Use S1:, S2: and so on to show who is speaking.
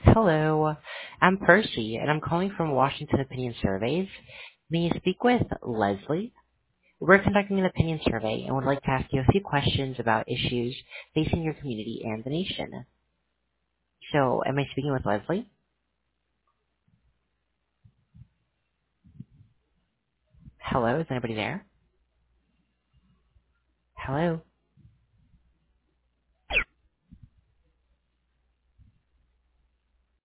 S1: Hello, I'm Percy, and I'm calling from Washington Opinion Surveys. May you speak with Leslie? We're conducting an opinion survey and would like to ask you a few questions about issues facing your community and the nation. So, am I speaking with Leslie? Hello, is anybody there? Hello?